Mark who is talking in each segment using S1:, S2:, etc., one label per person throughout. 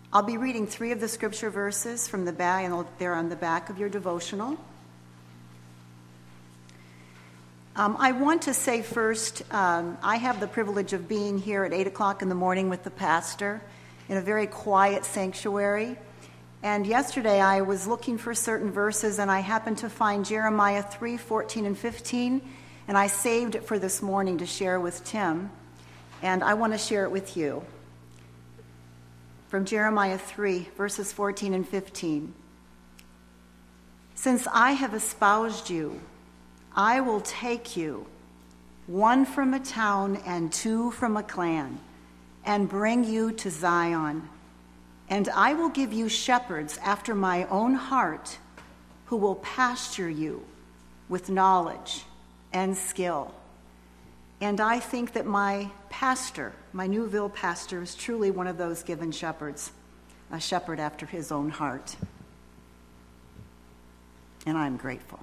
S1: I'll be reading 3 of the scripture verses from the back, and they're on the back of your devotional. I want to say first, I have the privilege of being here at 8 o'clock in the morning with the pastor in a very quiet sanctuary. And yesterday I was looking for certain verses, and I happened to find Jeremiah 3:14 and 15, and I saved it for this morning to share with Tim, and I want to share it with you. From Jeremiah 3, verses 14 and 15. Since I have espoused you, I will take you, 1 from a town and 2 from a clan, and bring you to Zion. And I will give you shepherds after my own heart, who will pasture you with knowledge and skill. And I think that my pastor, my Newville pastor, is truly one of those given shepherds, a shepherd after his own heart. And I'm grateful.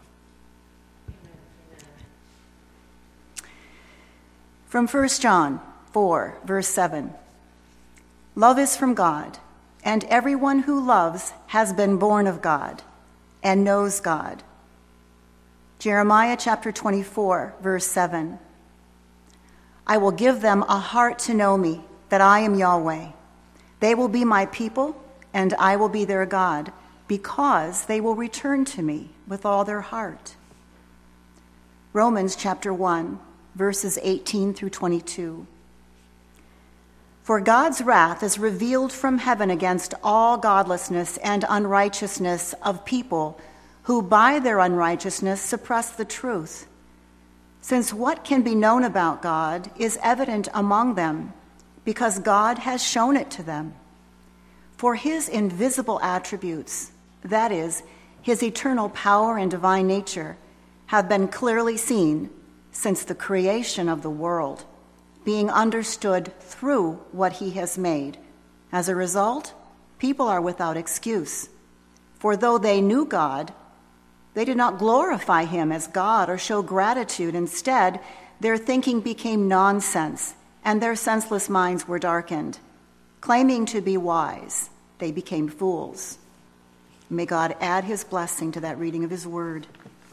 S1: From 1 John 4, verse 7. Love is from God, and everyone who loves has been born of God and knows God. Jeremiah chapter 24, verse 7. I will give them a heart to know me, that I am Yahweh. They will be my people, and I will be their God, because they will return to me with all their heart. Romans chapter 1, verses 18 through 22. For God's wrath is revealed from heaven against all godlessness and unrighteousness of people who by their unrighteousness suppress the truth. Since what can be known about God is evident among them, because God has shown it to them. For his invisible attributes, that is, his eternal power and divine nature, have been clearly seen since the creation of the world, being understood through what he has made. As a result, people are without excuse. For though they knew God, they did not glorify him as God or show gratitude. Instead, their thinking became nonsense, and their senseless minds were darkened. Claiming to be wise, they became fools. May God add his blessing to that reading of his word.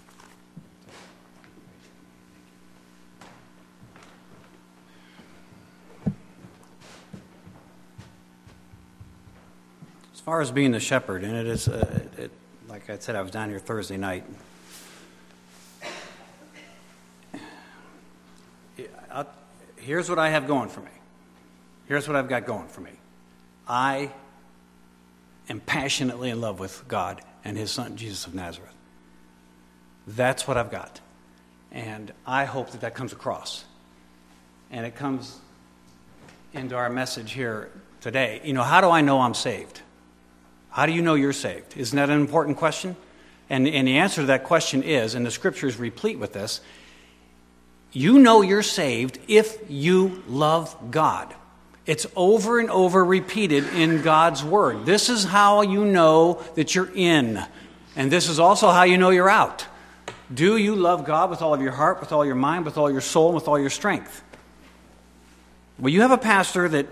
S2: As far as being the shepherd, and it is, like I said, I was down here Thursday night. Here's what I have going for me. Here's what I've got going for me. I am passionately in love with God and his son, Jesus of Nazareth. That's what I've got. And I hope that that comes across. And it comes into our message here today. You know, how do I know I'm saved? How do you know you're saved? Isn't that an important question? And the answer to that question is, and the scripture is replete with this, you know you're saved if you love God. It's over and over repeated in God's word. This is how you know that you're in. And this is also how you know you're out. Do you love God with all of your heart, with all your mind, with all your soul, and with all your strength? Well, you have a pastor that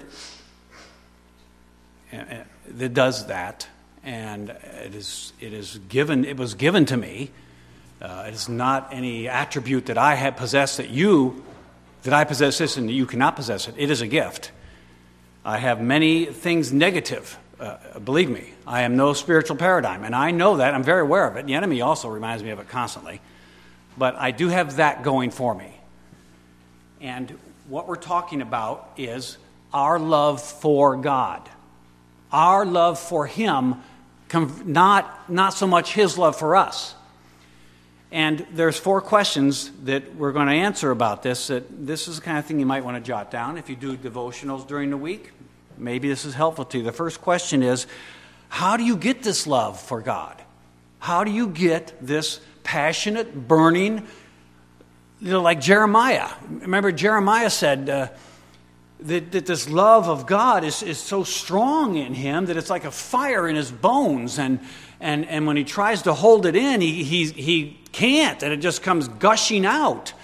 S2: does that, and it was given to me. It is not any attribute that I have possessed that I possess this and that you cannot possess it. It is a gift. I have many things negative. Believe me, I am no spiritual paradigm, and I know that. I'm very aware of it. The enemy also reminds me of it constantly. But I do have that going for me. And what we're talking about is our love for God. Our love for him, not so much his love for us. And there's 4 questions that we're going to answer about this. That this is the kind of thing you might want to jot down if you do devotionals during the week. Maybe this is helpful to you. The first question is, how do you get this love for God? How do you get this passionate, burning, like Jeremiah? Remember, Jeremiah said that this love of God is so strong in him that it's like a fire in his bones, and when he tries to hold it in, he can't, and it just comes gushing out.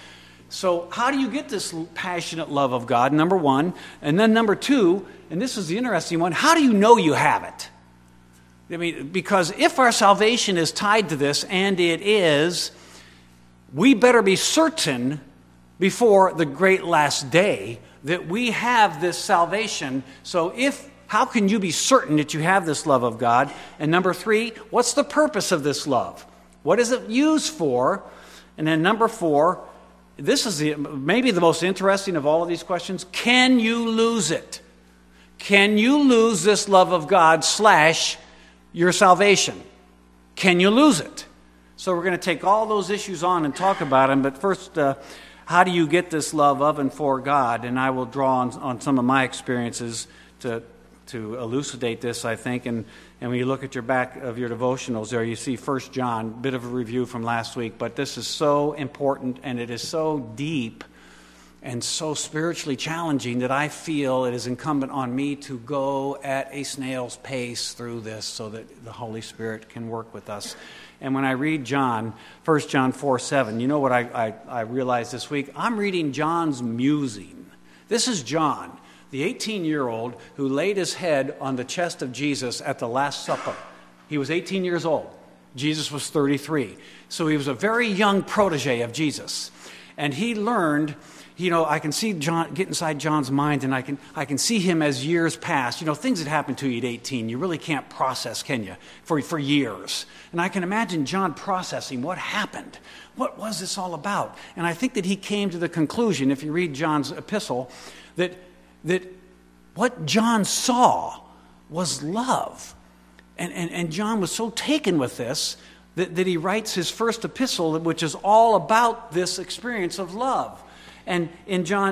S2: So how do you get this passionate love of God, number one? And then number two, and this is the interesting one, how do you know you have it? I mean, because if our salvation is tied to this, and it is, we better be certain before the great last day that we have this salvation. So how can you be certain that you have this love of God? And number three, what's the purpose of this love? What is it used for? And then number four, this is maybe the most interesting of all of these questions. Can you lose it? Can you lose this love of God / your salvation? Can you lose it? So we're going to take all those issues on and talk about them. But first, how do you get this love of and for God? And I will draw on some of my experiences to elucidate this, I think. And when you look at your back of your devotionals there, you see 1 John, bit of a review from last week. But this is so important, and it is so deep and so spiritually challenging that I feel it is incumbent on me to go at a snail's pace through this so that the Holy Spirit can work with us. And when I read John, 1 John 4:7, you know what I realized this week? I'm reading John's musing. This is John, the 18-year-old who laid his head on the chest of Jesus at the Last Supper. He was 18 years old. Jesus was 33. So he was a very young protege of Jesus. And he learned, I can see John, get inside John's mind, and I can see him as years pass. Things that happen to you at 18, you really can't process, can you, for years. And I can imagine John processing what happened. What was this all about? And I think that he came to the conclusion, if you read John's epistle, that what John saw was love. And John was so taken with this that he writes his first epistle, which is all about this experience of love. And in 1 John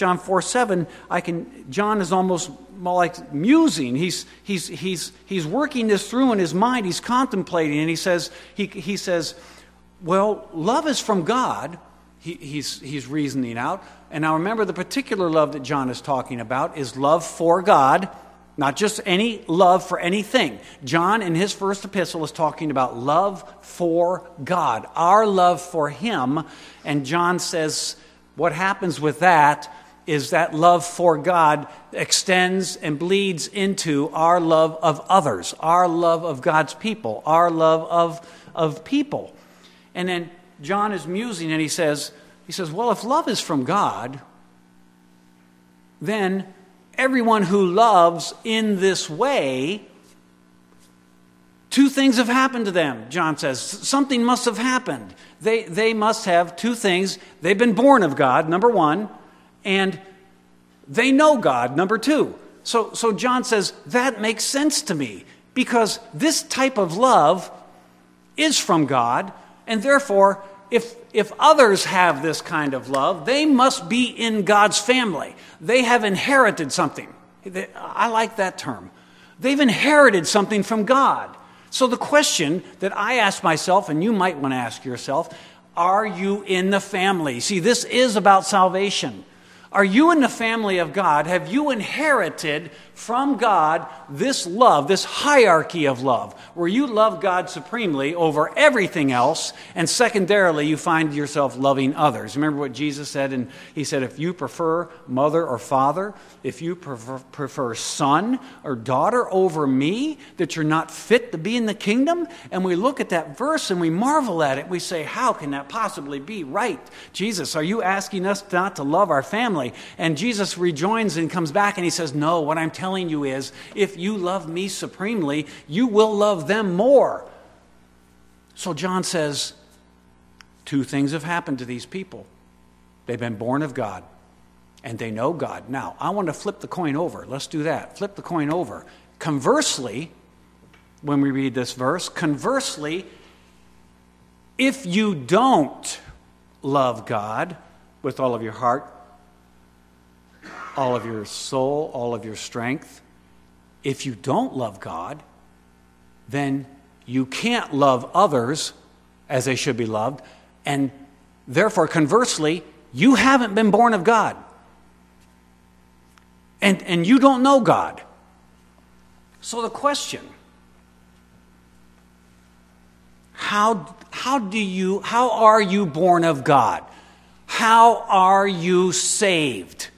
S2: 4:7, John is almost more like musing. He's working this through in his mind. He's contemplating, and he says, well, love is from God. He's reasoning out. And now remember, the particular love that John is talking about is love for God, not just any love for anything. John, in his first epistle, is talking about love for God, our love for Him. And John says what happens with that is that love for God extends and bleeds into our love of others, our love of God's people, our love of people. And then John is musing, and he says, well, if love is from God, then everyone who loves in this way, two things have happened to them, John says. Something must have happened. They must have two things. They've been born of God, number one, and they know God, number two. So John says, that makes sense to me, because this type of love is from God, and therefore, if others have this kind of love, they must be in God's family. They have inherited something. I like that term. They've inherited something from God. So the question that I ask myself, and you might want to ask yourself, are you in the family? See, this is about salvation. Are you in the family of God? Have you inherited from God this love, this hierarchy of love, where you love God supremely over everything else, and secondarily you find yourself loving others? Remember what Jesus said? And He said, if you prefer mother or father, if you prefer son or daughter over me, that you're not fit to be in the kingdom? And we look at that verse and we marvel at it. We say, how can that possibly be right? Jesus, are you asking us not to love our family? And Jesus rejoins and comes back and He says, no, what I'm telling you is, if you love me supremely, you will love them more. So John says, two things have happened to these people. They've been born of God, and they know God. Now, I want to flip the coin over. Let's do that. Flip the coin over. Conversely, when we read this verse, conversely, if you don't love God with all of your heart, all of your soul, all of your strength, if you don't love God, then you can't love others as they should be loved, and therefore, conversely, you haven't been born of God. And you don't know God. So the question, how are you born of God? How are you saved?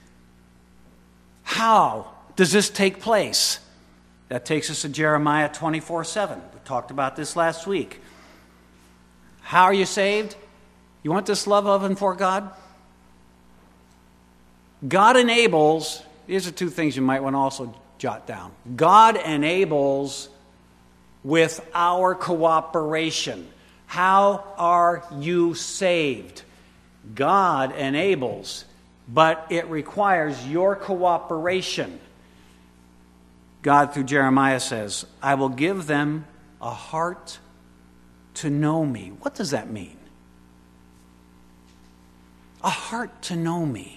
S2: How does this take place? That takes us to Jeremiah 24:7. We talked about this last week. How are you saved? You want this love of and for God? God enables, these are two things you might want to also jot down. God enables with our cooperation. How are you saved? God enables, but it requires your cooperation. God, through Jeremiah, says, I will give them a heart to know me. What does that mean? A heart to know me.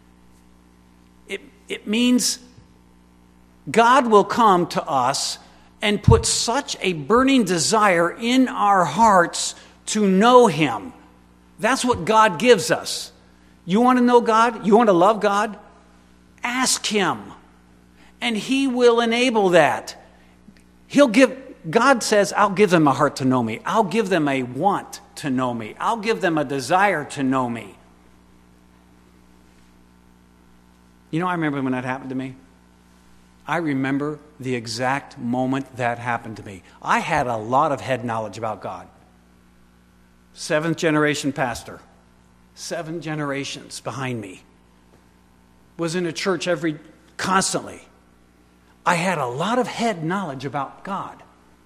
S2: It means God will come to us and put such a burning desire in our hearts to know Him. That's what God gives us. You want to know God? You want to love God? Ask Him. And He will enable that. God says, I'll give them a heart to know me. I'll give them a want to know me. I'll give them a desire to know me. You know, I remember when that happened to me. I remember the exact moment that happened to me. I had a lot of head knowledge about God. 7th generation pastor. 7 generations behind me. Was in a church constantly. I had a lot of head knowledge about God.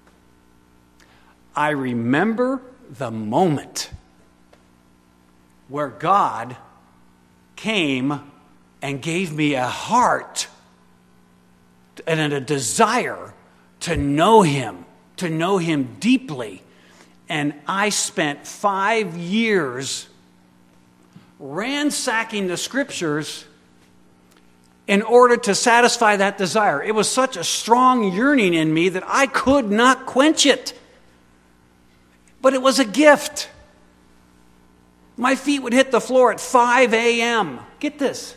S2: I remember the moment where God came and gave me a heart and a desire to know Him deeply. And I spent 5 years ransacking the Scriptures in order to satisfy that desire. It was such a strong yearning in me that I could not quench it. But it was a gift. My feet would hit the floor at 5 a.m. Get this.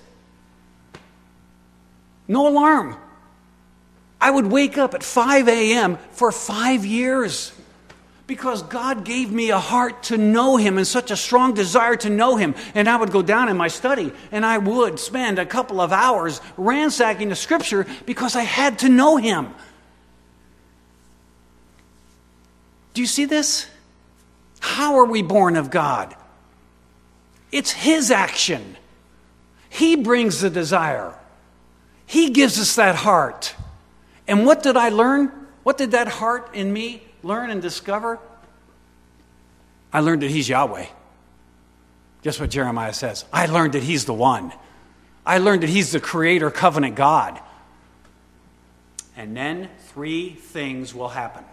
S2: No alarm. I would wake up at 5 a.m. for 5 years because God gave me a heart to know Him and such a strong desire to know Him. And I would go down in my study and I would spend a couple of hours ransacking the Scripture because I had to know Him. Do you see this? How are we born of God? It's His action. He brings the desire. He gives us that heart. And what did I learn? What did that heart in me learn and discover? I learned that He's Yahweh. Just what Jeremiah says. I learned that He's the one. I learned that He's the creator covenant God. And then 3 things will happen.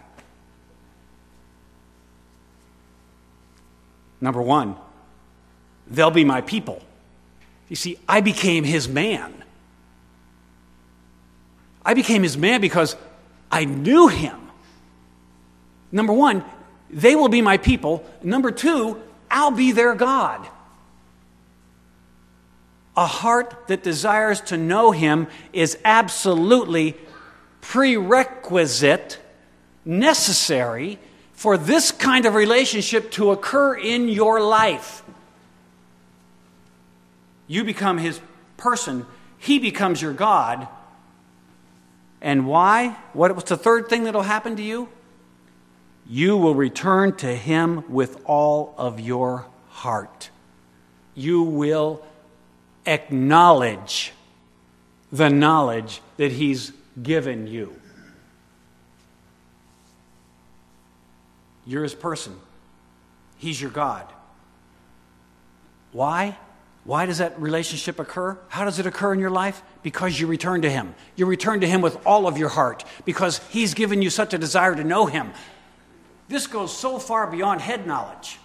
S2: Number 1, they'll be my people. You see, I became His man. I became His man because I knew Him. Number 1, they will be my people. Number 2, I'll be their God. A heart that desires to know Him is absolutely prerequisite, necessary for this kind of relationship to occur in your life. You become His person. He becomes your God. And why? What's the third thing that will happen to you? You will return to Him with all of your heart. You will acknowledge the knowledge that He's given you. You're His person. He's your God. Why? Why does that relationship occur? How does it occur in your life? Because you return to Him. You return to Him with all of your heart because He's given you such a desire to know Him. This goes so far beyond head knowledge.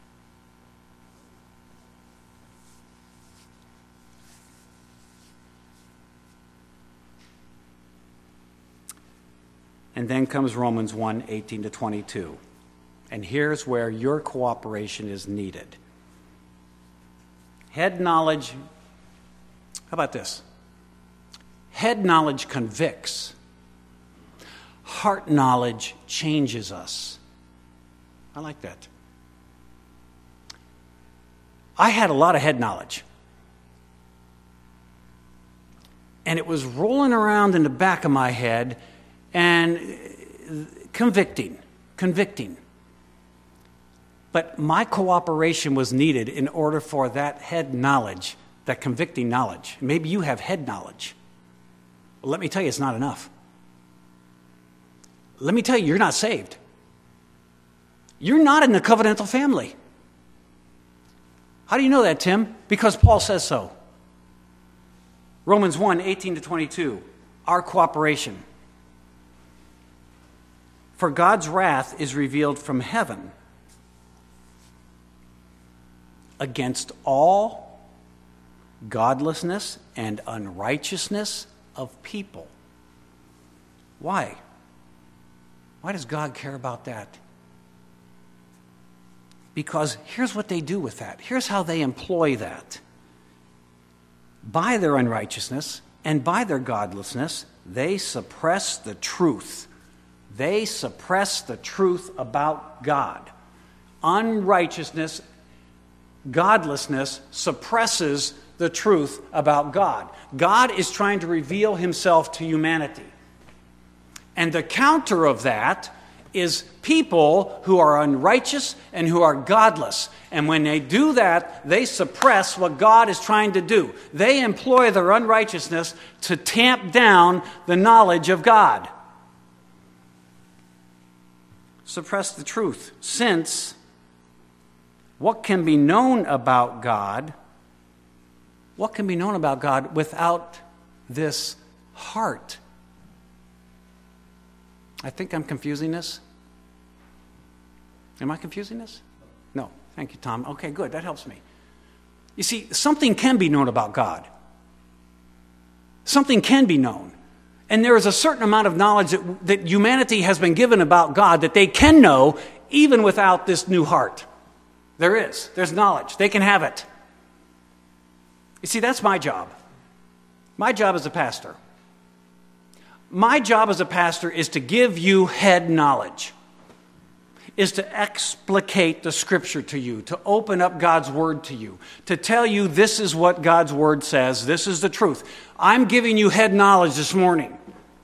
S2: And then comes Romans 1:18-22. And here's where your cooperation is needed. Head knowledge, how about this? Head knowledge convicts. Heart knowledge changes us. I like that. I had a lot of head knowledge. And it was rolling around in the back of my head and convicting. But my cooperation was needed in order for that head knowledge, that convicting knowledge. Maybe you have head knowledge. Well, let me tell you, it's not enough. Let me tell you, you're not saved. You're not in the covenantal family. How do you know that, Tim? Because Paul says so. Romans 1, 18-22, our cooperation. For God's wrath is revealed from heaven against all godlessness and unrighteousness of people. Why? Why does God care about that? Because here's what they do with that. Here's how they employ that. By their unrighteousness and by their godlessness, they suppress the truth. They suppress the truth about God. Unrighteousness, godlessness suppresses the truth about God. God is trying to reveal himself to humanity. And the counter of that is people who are unrighteous and who are godless. And when they do that, they suppress what God is trying to do. They employ their unrighteousness to tamp down the knowledge of God. Suppress the truth, since what can be known about God without this heart? I think I'm confusing this. Am I confusing this? No. Thank you, Tom. Okay, good. That helps me. You see, something can be known about God. Something can be known. And there is a certain amount of knowledge that humanity has been given about God that they can know even without this new heart. There is. There's knowledge. They can have it. You see, that's my job. My job as a pastor. My job as a pastor is to give you head knowledge, is to explicate the Scripture to you, to open up God's Word to you, to tell you this is what God's Word says, this is the truth. I'm giving you head knowledge this morning.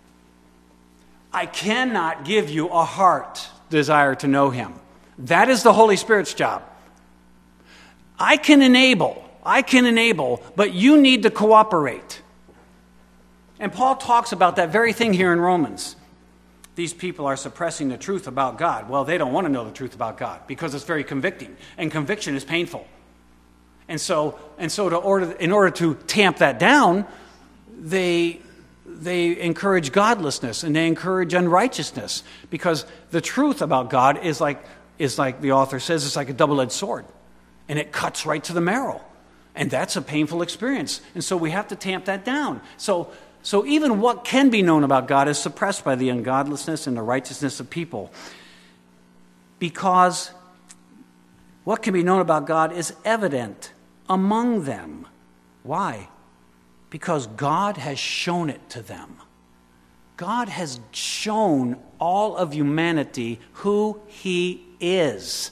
S2: I cannot give you a heart desire to know Him. That is the Holy Spirit's job. I can enable, but you need to cooperate. And Paul talks about that very thing here in Romans. These people are suppressing the truth about God. Well, they don't want to know the truth about God because it's very convicting, and conviction is painful. And so in order to tamp that down, they encourage godlessness and they encourage unrighteousness, because the truth about God is like the author says, it's like a double-edged sword, and it cuts right to the marrow, and that's a painful experience. And so we have to tamp that down. So even what can be known about God is suppressed by the ungodlessness and the righteousness of people, because what can be known about God is evident among them. Why? Because God has shown it to them. God has shown all of humanity who He is.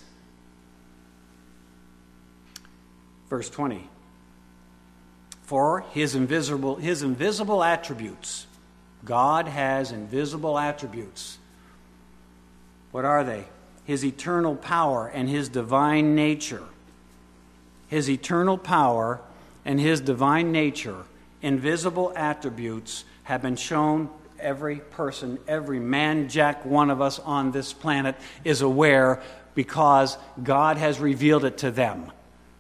S2: Verse 20. For his invisible attributes. God has invisible attributes. What are they? His eternal power and His divine nature. His eternal power and His divine nature, invisible attributes, have been shown. Every person, every man, jack, one of us on this planet is aware, because God has revealed it to them.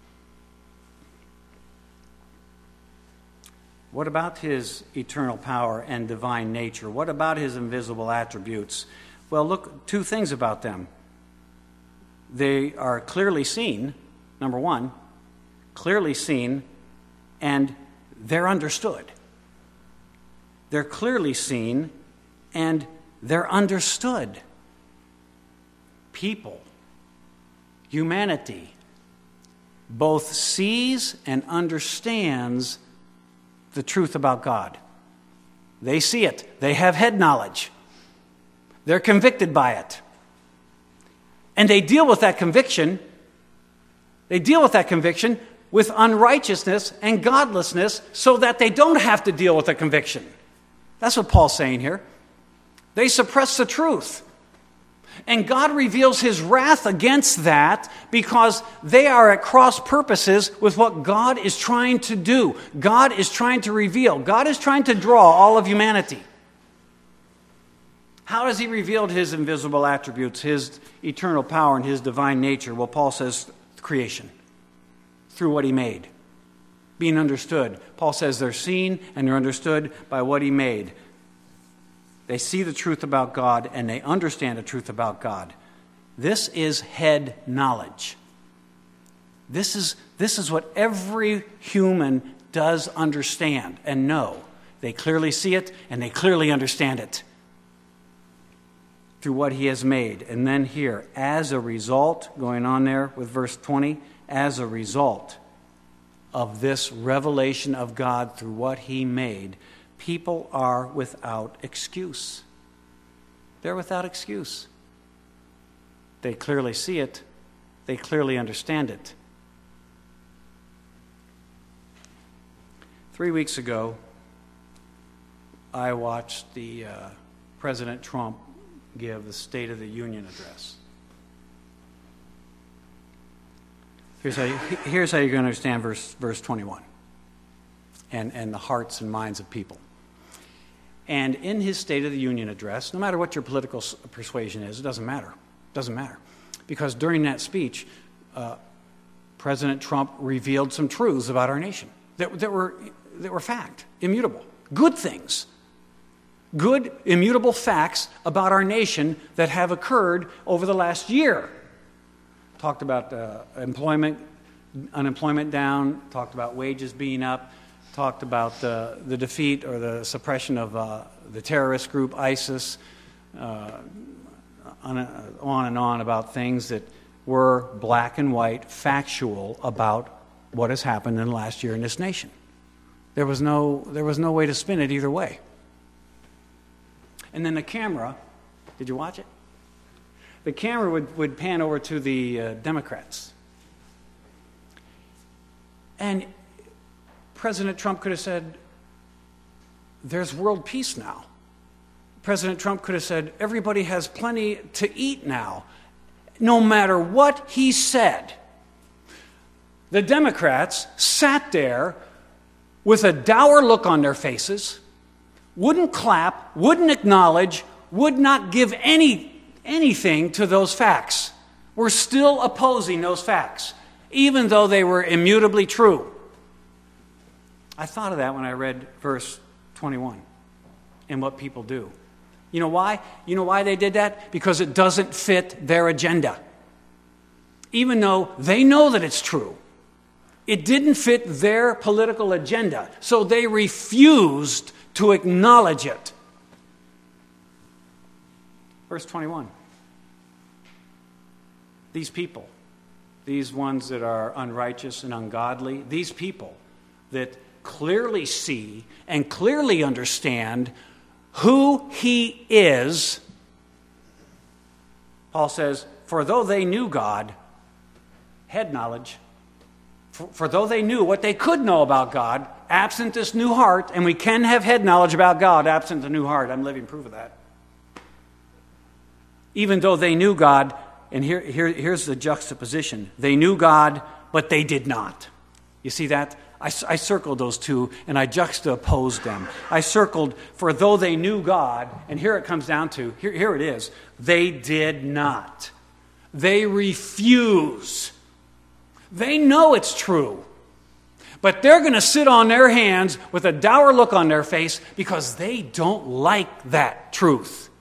S2: What about His eternal power and divine nature? What about His invisible attributes? Well, look, two things about them. They are clearly seen, number one, clearly seen, and they're understood. They're clearly seen, and they're understood. People, humanity, both sees and understands the truth about God. They see it. They have head knowledge. They're convicted by it. And they deal with that conviction. with unrighteousness and godlessness so that they don't have to deal with the conviction. That's what Paul's saying here. They suppress the truth. And God reveals his wrath against that because they are at cross purposes with what God is trying to do. God is trying to reveal. God is trying to draw all of humanity. How has he revealed his invisible attributes, his eternal power, and his divine nature? Well, Paul says creation, through what he made, being understood. Paul says they're seen and they're understood by what he made. They see the truth about God and they understand the truth about God. This is head knowledge. This is what every human does understand and know. They clearly see it and they clearly understand it through what he has made. And then here, as a result, going on there with verse 20, as a result of this revelation of God through what he made, people are without excuse. They're without excuse. They clearly see it. They clearly understand it. 3 weeks ago, I watched the President Trump give the State of the Union address. Here's how you're going to understand verse 21 and the hearts and minds of people. And in his State of the Union address, no matter what your political persuasion is, it doesn't matter. It doesn't matter. Because during that speech, President Trump revealed some truths about our nation that were fact, immutable, good things. Good, immutable facts about our nation that have occurred over the last year. Talked about unemployment down, talked about wages being up, talked about the defeat or the suppression of the terrorist group ISIS, on and on about things that were black and white, factual about what has happened in the last year in this nation. There was no way to spin it either way. And then the camera, did you watch it? The camera would pan over to the Democrats. And President Trump could have said, there's world peace now. President Trump could have said, everybody has plenty to eat now. No matter what he said, the Democrats sat there with a dour look on their faces, wouldn't clap, wouldn't acknowledge, would not give anything to those facts. We're still opposing those facts, even though they were immutably true. I thought of that when I read verse 21 and what people do. You know why? You know why they did that? Because it doesn't fit their agenda. Even though they know that it's true, it didn't fit their political agenda, so they refused to acknowledge it. Verse 21. These people, these ones that are unrighteous and ungodly, these people that clearly see and clearly understand who he is, Paul says, for though they knew God, head knowledge, for though they knew what they could know about God, absent this new heart, and we can have head knowledge about God absent the new heart. I'm living proof of that. Even though they knew God, and here's the juxtaposition. They knew God, but they did not. You see that? I circled those two, and I juxtaposed them. I circled, for though they knew God, and here it comes down to, here it is, they did not. They refuse. They know it's true. But they're going to sit on their hands with a dour look on their face because they don't like that truth.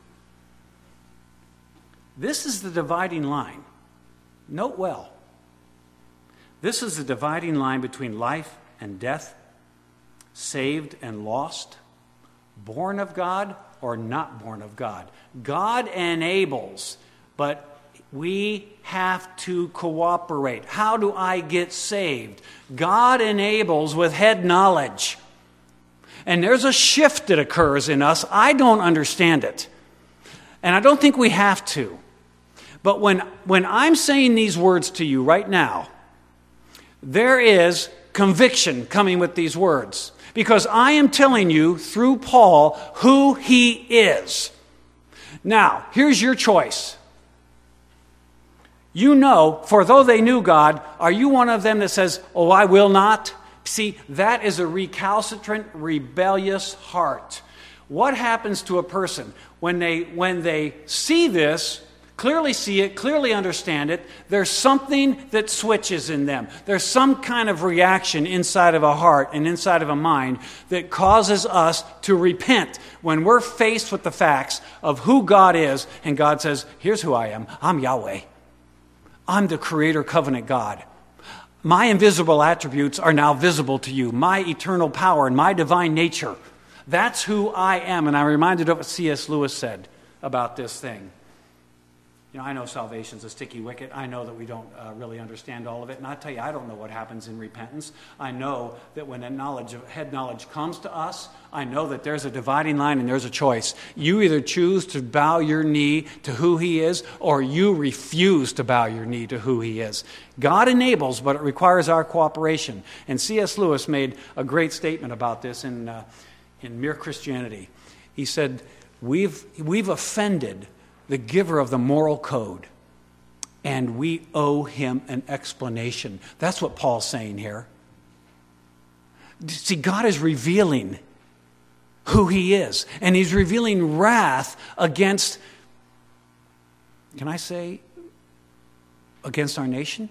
S2: This is the dividing line. Note well. This is the dividing line between life and death, saved and lost, born of God or not born of God. God enables, but we have to cooperate. How do I get saved? God enables with head knowledge. And there's a shift that occurs in us. I don't understand it. And I don't think we have to. But when I'm saying these words to you right now, there is conviction coming with these words. Because I am telling you through Paul who he is. Now, here's your choice. You know, for though they knew God, are you one of them that says, oh, I will not? See, that is a recalcitrant, rebellious heart. What happens to a person when they see this, clearly see it, clearly understand it, there's something that switches in them. There's some kind of reaction inside of a heart and inside of a mind that causes us to repent when we're faced with the facts of who God is, and God says, here's who I am. I'm Yahweh. I'm the Creator Covenant God. My invisible attributes are now visible to you. My eternal power and my divine nature. That's who I am. And I'm reminded of what C.S. Lewis said about this thing. You know, I know salvation's a sticky wicket. I know that we don't really understand all of it. And I tell you, I don't know what happens in repentance. I know that when head knowledge comes to us, I know that there's a dividing line and there's a choice. You either choose to bow your knee to who he is, or you refuse to bow your knee to who he is. God enables, but it requires our cooperation. And C.S. Lewis made a great statement about this in Mere Christianity. He said, we've offended the giver of the moral code, and we owe him an explanation. That's what Paul's saying here. See, God is revealing who he is, and he's revealing wrath against, can I say, against our nation?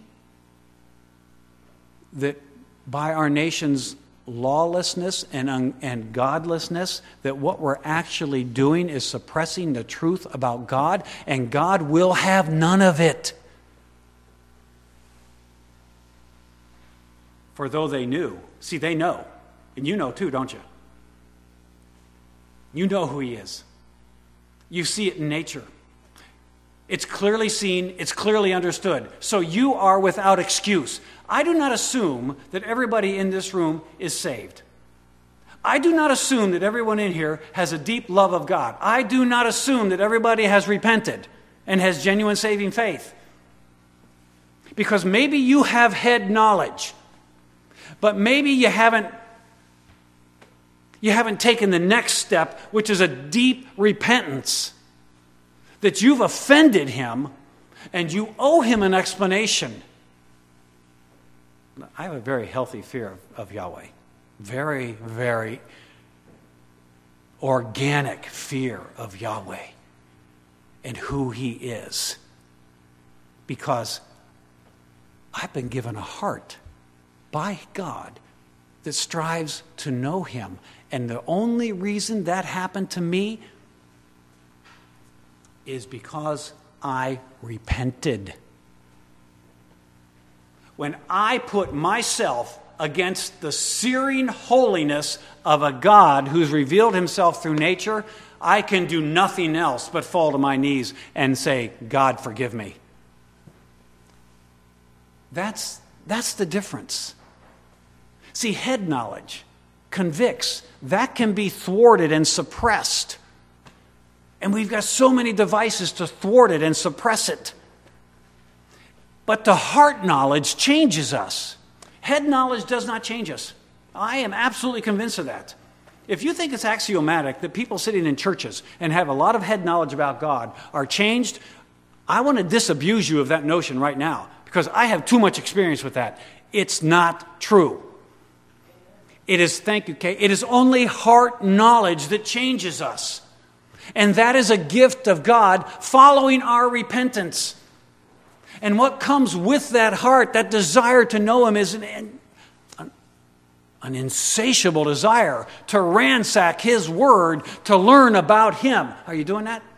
S2: That by our nation's lawlessness and godlessness, that what we're actually doing is suppressing the truth about God, and God will have none of it. For though they knew, see, they know, and you know too, don't you? You know who he is. You see it in nature. It's clearly seen, it's clearly understood. So you are without excuse. I do not assume that everybody in this room is saved. I do not assume that everyone in here has a deep love of God. I do not assume that everybody has repented and has genuine saving faith. Because maybe you have head knowledge, but maybe you haven't taken the next step, which is a deep repentance. That you've offended him and you owe him an explanation. I have a very healthy fear of Yahweh. Very, very organic fear of Yahweh and who he is. Because I've been given a heart by God that strives to know him. And the only reason that happened to me is because I repented. When I put myself against the searing holiness of a God who's revealed himself through nature, I can do nothing else but fall to my knees and say, God, forgive me. That's the difference. See, head knowledge convicts. That can be thwarted and suppressed. And we've got so many devices to thwart it and suppress it. But the heart knowledge changes us. Head knowledge does not change us. I am absolutely convinced of that. If you think it's axiomatic that people sitting in churches and have a lot of head knowledge about God are changed, I want to disabuse you of that notion right now, because I have too much experience with that. It's not true. It is, thank you, Kay, it is only heart knowledge that changes us. And that is a gift of God following our repentance. And what comes with that heart, that desire to know him, is an insatiable desire to ransack his word, to learn about him. Are you doing that?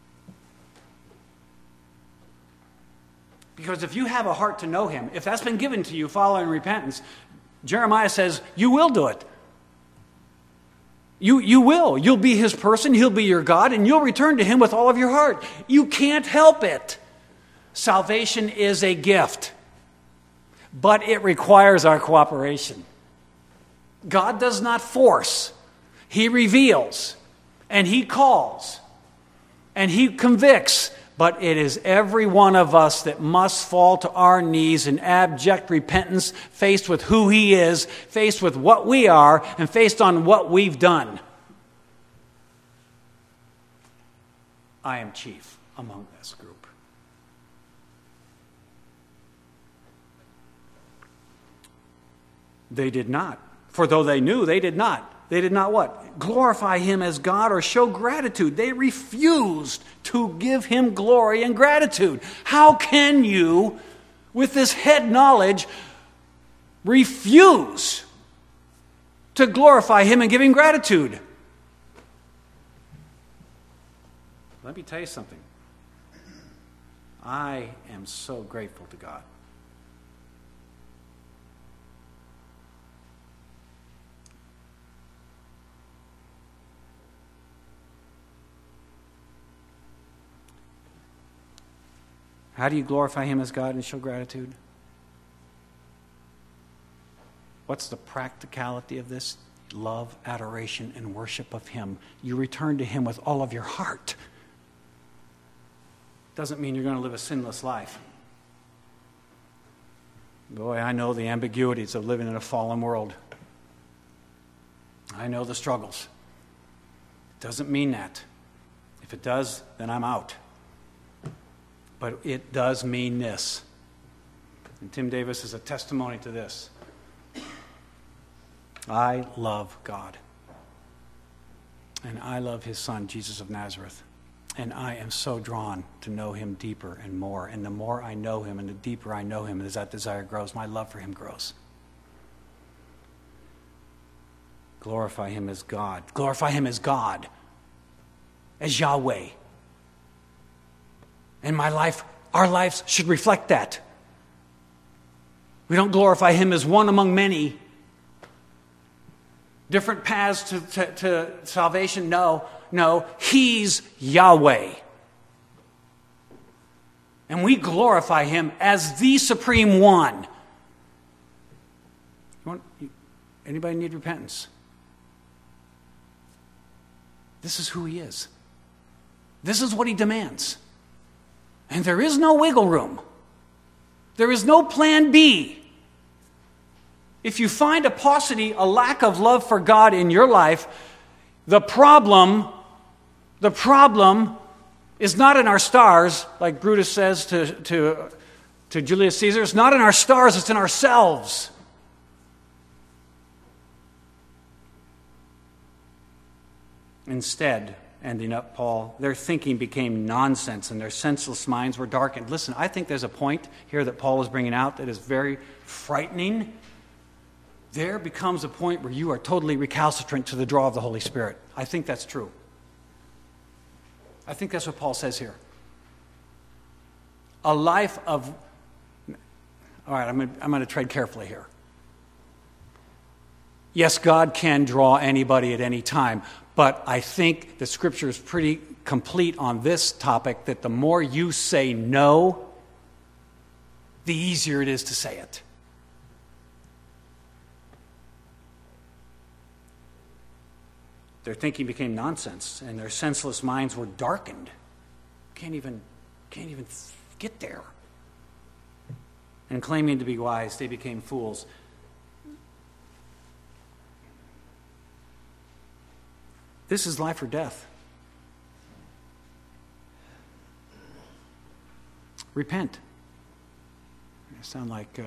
S2: Because if you have a heart to know him, if that's been given to you following repentance, Jeremiah says you will do it. You will. You'll be his person. He'll be your God, and you'll return to him with all of your heart. You can't help it. Salvation is a gift, but it requires our cooperation. God does not force. He reveals, and he calls, and he convicts, but it is every one of us that must fall to our knees in abject repentance, faced with who He is, faced with what we are, and faced on what we've done. I am chief among this group. They did not. For though they knew, they did not. They did not what? Glorify Him as God or show gratitude. They refused to give Him glory and gratitude. How can you, with this head knowledge, refuse to glorify Him and give Him gratitude? Let me tell you something. I am so grateful to God. How do you glorify Him as God and show gratitude? What's the practicality of this? Love, adoration, and worship of Him. You return to Him with all of your heart. Doesn't mean you're going to live a sinless life. Boy, I know the ambiguities of living in a fallen world. I know the struggles. Doesn't mean that. If it does, then I'm out. But it does mean this. And Tim Davis is a testimony to this. I love God. And I love His Son, Jesus of Nazareth. And I am so drawn to know Him deeper and more. And the more I know Him and the deeper I know Him, as that desire grows, my love for Him grows. Glorify Him as God. Glorify Him as God. As Yahweh. And my life, our lives should reflect that. We don't glorify Him as one among many. Different paths to salvation? No, He's Yahweh. And we glorify Him as the Supreme One. Anybody need repentance? This is who He is. This is what He demands. And there is no wiggle room. There is no plan B. If you find a paucity, a lack of love for God in your life, the problem is not in our stars, like Brutus says to Julius Caesar. It's not in our stars, it's in ourselves. Instead, ending up, Paul, their thinking became nonsense and their senseless minds were darkened. Listen, I think there's a point here that Paul is bringing out that is very frightening. There becomes a point where you are totally recalcitrant to the draw of the Holy Spirit. I think that's true. I think that's what Paul says here. A life of... All right, I'm going to tread carefully here. Yes, God can draw anybody at any time, but I think the Scripture is pretty complete on this topic, that the more you say no, the easier it is to say it. Their thinking became nonsense, and their senseless minds were darkened. Can't even get there. And claiming to be wise, they became fools. This is life or death. Repent. I sound like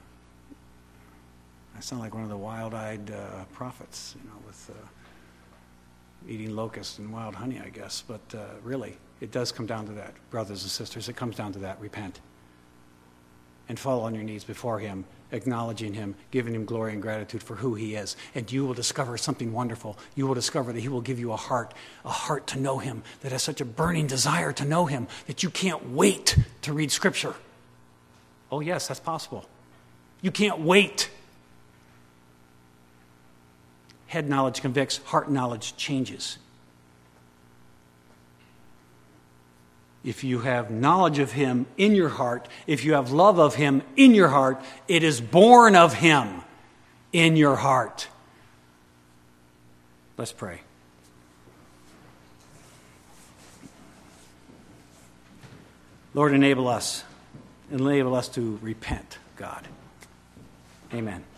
S2: one of the wild-eyed prophets, with eating locusts and wild honey, I guess. But really, it does come down to that, brothers and sisters. It comes down to that. Repent. And fall on your knees before Him, acknowledging Him, giving Him glory and gratitude for who He is. And you will discover something wonderful. You will discover that He will give you a heart to know Him, that has such a burning desire to know Him, that you can't wait to read Scripture. Oh yes, that's possible. You can't wait. Head knowledge convicts, heart knowledge changes. If you have knowledge of Him in your heart, if you have love of Him in your heart, it is born of Him in your heart. Let's pray. Lord, enable us to repent, God. Amen.